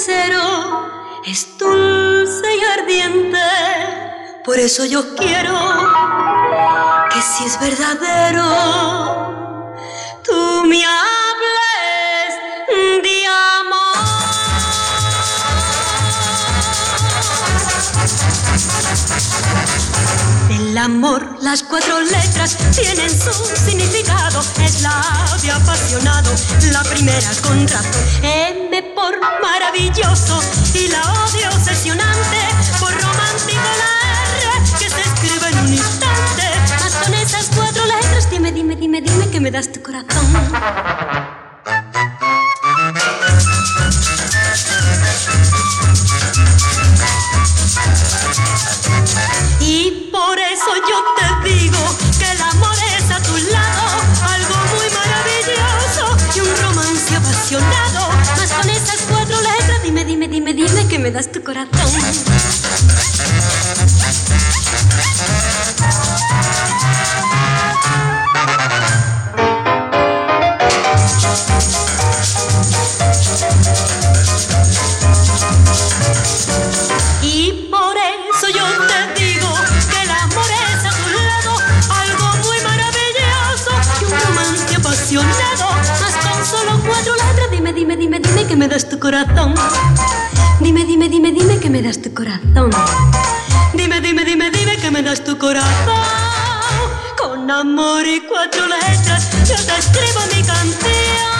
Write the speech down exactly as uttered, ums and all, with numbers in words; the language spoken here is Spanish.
sincero, es dulce y ardiente. Por eso yo quiero que si es verdadero, tú me hables de amor. El amor, las cuatro letras tienen su significado. Es la de apasionado, la primera con razón. M por maravilloso y la O de obsesionante. Por romántico la R que se escribe en un instante. Mas con esas cuatro letras dime, dime, dime, dime que me das tu corazón. Y por eso yo te digo que el amor es a tu lado, algo muy maravilloso y un romance apasionado. Mas con esas cuatro letras dime, dime, dime, dime que me das tu corazón. Y por eso yo te digo que el amor es a tu lado, algo muy maravilloso y un romance apasionado. Mas con solo cuatro letras dime, dime, dime, dime que me das tu corazón. Dime, dime, dime, dime que me das tu corazón. Dime, dime, dime, dime que me das tu corazón. Con amor y cuatro letras yo te escribo mi canción.